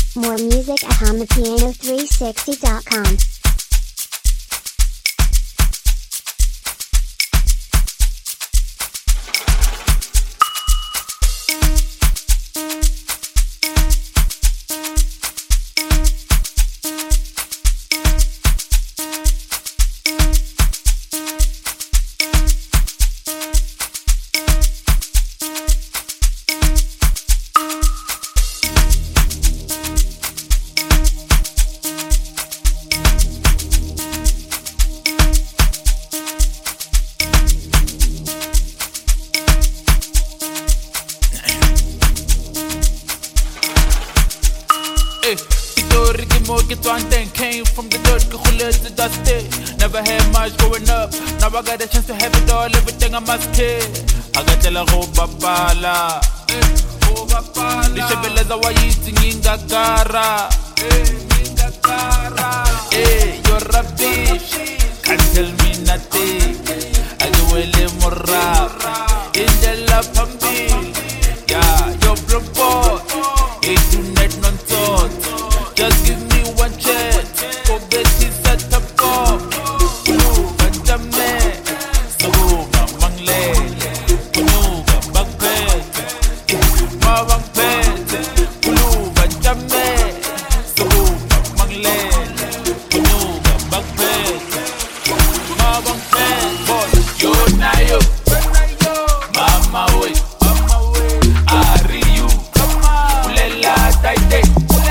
More music at HamaPiano360.com. Came from the dirt, to dusty. Never had much growing up. Now I got a chance to have it all, everything I must care. I got tell a babala. Nishabelaza wa yiti ngingagara. You're rubbish. Can't tell me nothing. I do well more rap. In the la pambi. Yeah, you're blowboy. Hey, do net non-thought. Just give me one chance. Go get this at the bomb. Banjame. Suga mangle. Kunuga bagpet. Mawang pet. Kulu banjame. Suga mangle. Kunuga bagpet. Mawang pet. Boy, you're nayo. Mama way. Ari you. Ulela taite.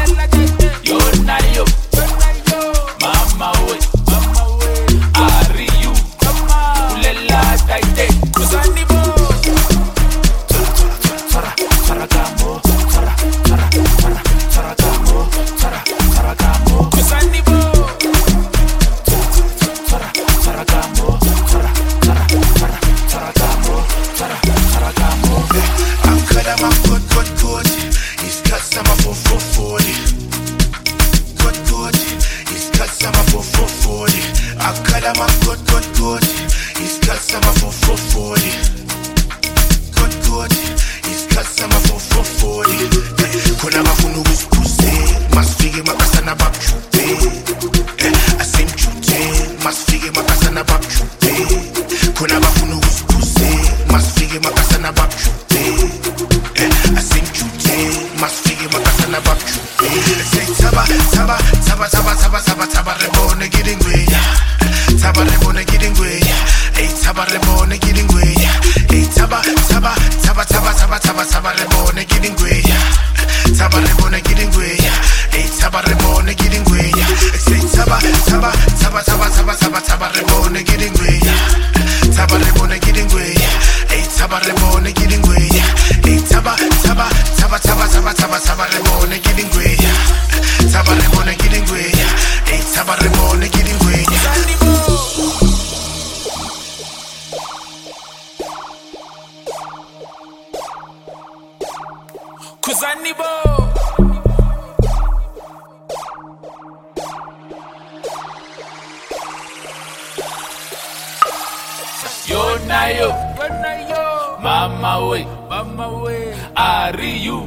Mama way, Ari you,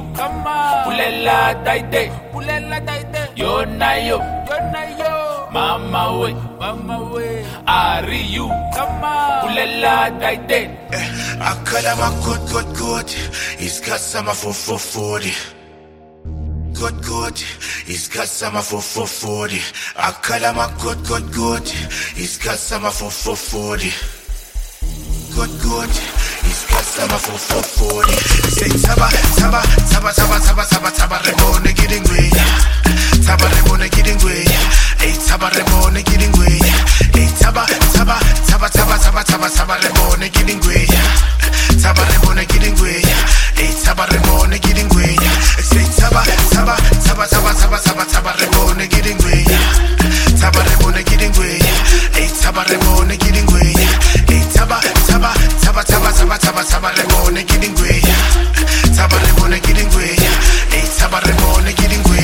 Pulela taite, yo nayo, Mama way, Ari you, Pulela taite. Akala ma good, it's got some for 440. Good, it's got some for 440. Akala ma good, it's got some for 440. Good, it's got some for 440. Say taba, rebone getting way. Taba rebone getting way. Hey, taba rebone getting way. Hey, taba, rebone getting way. Taba rebone getting way. Hey, taba rebone getting way. Say taba, rebone getting way. Taba rebone getting way. Hey, taba rebone getting way. Hey, taba, rebone getting way. Taba rebone getting way. Hey, taba rebone getting way.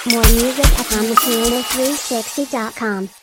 More music at HamaPiano360.com.